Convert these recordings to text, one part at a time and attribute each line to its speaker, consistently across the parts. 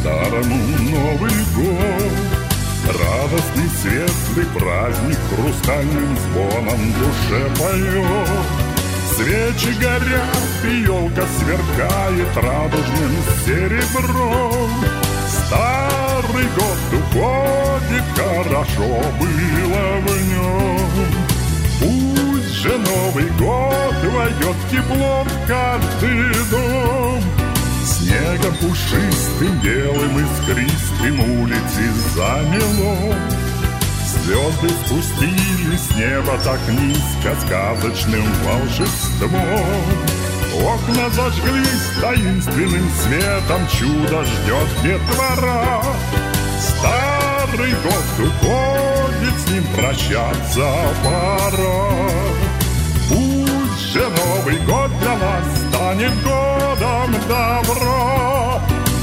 Speaker 1: старому Новый год. Радостный, светлый праздник хрустальным звоном душе поет. Свечи горят, и елка сверкает радужным серебром. Старый год уходит, хорошо было в нем. Пусть же Новый год войдет тепло в каждый дом. Снегом пушистым, белым, искристым улицы замело. Звезды спустились с неба так низко сказочным волшебством. Окна зажглись таинственным светом, чудо ждет детвора. Старый год уходит, с ним прощаться пора. Пусть же Новый год для нас станет годом добра.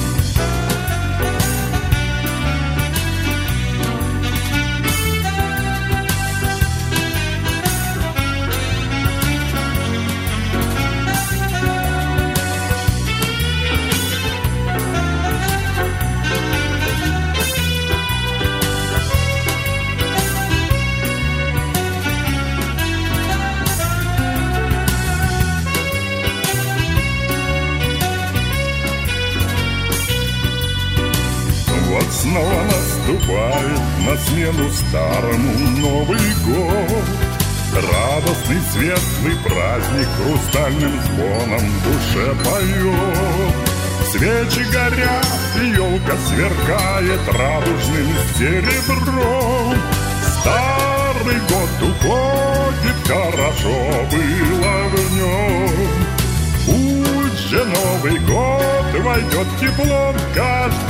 Speaker 1: Вот снова наступает на смену старому Новый год. Радостный, светлый праздник хрустальным звоном в душе поет. Свечи горят, и елка сверкает радужным серебром. Старый год уходит, хорошо было в нем. Пусть же Новый год войдет теплом в каждый